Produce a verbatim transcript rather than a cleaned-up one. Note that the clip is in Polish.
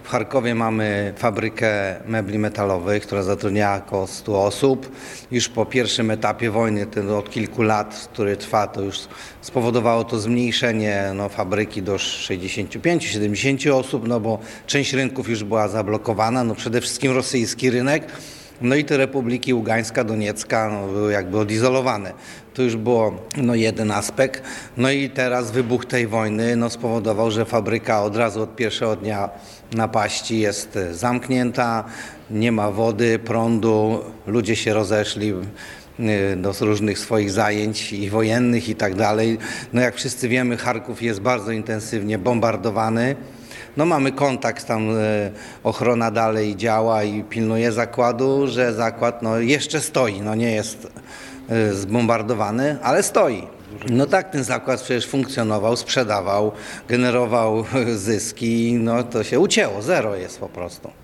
W Charkowie mamy fabrykę mebli metalowych, która zatrudnia około stu osób. Już po pierwszym etapie wojny, ten od kilku lat, który trwa, to już spowodowało to zmniejszenie no, fabryki do sześćdziesięciu pięciu do siedemdziesięciu osób, no bo część rynków już była zablokowana, no przede wszystkim rosyjski rynek. No i te republiki Ługańska, Doniecka no, były jakby odizolowane. To już było no, jeden aspekt. No i teraz wybuch tej wojny no, spowodował, że fabryka od razu od pierwszego dnia napaści jest zamknięta, nie ma wody, prądu, ludzie się rozeszli do różnych swoich zajęć i wojennych i tak dalej. No jak wszyscy wiemy, Charków jest bardzo intensywnie bombardowany. No mamy kontakt, tam e, ochrona dalej działa i pilnuje zakładu, że zakład no, jeszcze stoi, no nie jest e, zbombardowany, ale stoi. No tak, ten zakład przecież funkcjonował, sprzedawał, generował zyski, no to się ucięło, zero jest po prostu.